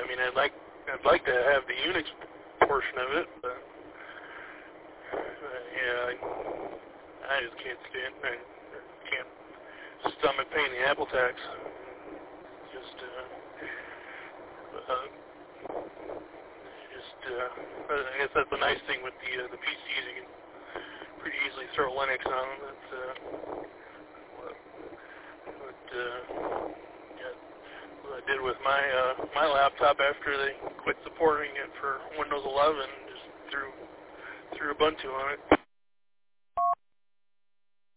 I mean, I'd like to have the Unix portion of it, but yeah, I just can't stand. I can't stomach paying the Apple tax. Just I guess that's the nice thing with the PCs. You can pretty easily throw Linux on them. That's what I did with my laptop after they quit supporting it for Windows 11. Just threw Ubuntu on it.